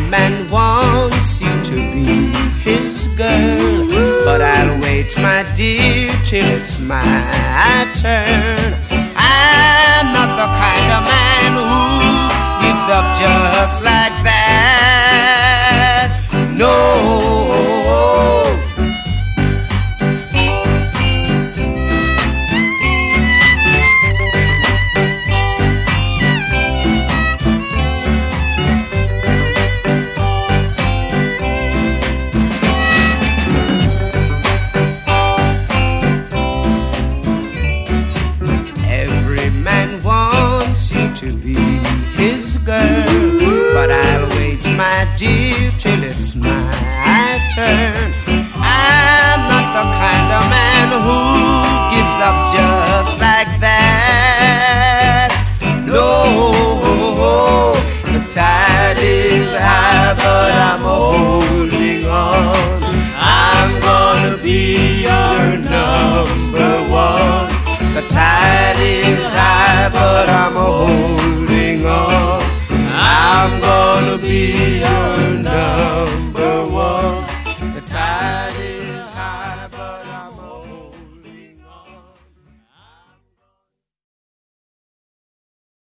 man wants you to be his girl, but I'll wait, my dear, till it's my turn. I'm not the kind of man who gives up just like that. No. To be his girl, but I'll wait, my dear, till it's mine.